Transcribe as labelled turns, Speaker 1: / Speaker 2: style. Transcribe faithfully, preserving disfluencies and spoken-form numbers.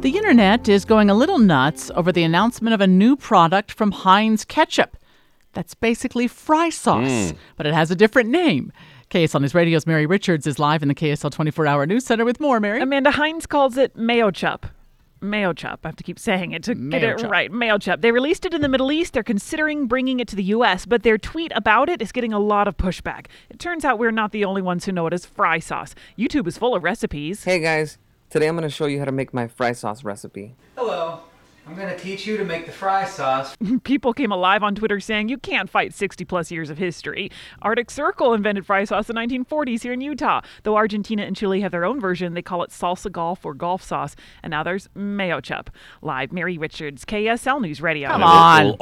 Speaker 1: The internet is going a little nuts over the announcement of a new product from Heinz Ketchup. That's basically fry sauce, mm. but it has a different name. K S L News Radio's Mary Richards is live in the K S L twenty-four hour News Center with more, Mary.
Speaker 2: Amanda Heinz calls it Mayochup. Mayochup. I have to keep saying it to get it right. Mayochup. They released it in the Middle East. They're considering bringing it to the U S, but their tweet about it is getting a lot of pushback. It turns out we're not the only ones who know it as fry sauce. YouTube is full of recipes.
Speaker 3: Hey guys, today I'm going to show you how to make my fry sauce recipe.
Speaker 4: Hello. I'm going to teach you to make the fry sauce.
Speaker 2: People came alive on Twitter saying you can't fight sixty plus years of history. Arctic Circle invented fry sauce in the nineteen forties here in Utah. Though Argentina and Chile have their own version, they call it salsa golf or golf sauce. And now there's Mayochup. Live, Mary Richards, K S L News Radio.
Speaker 1: Come on.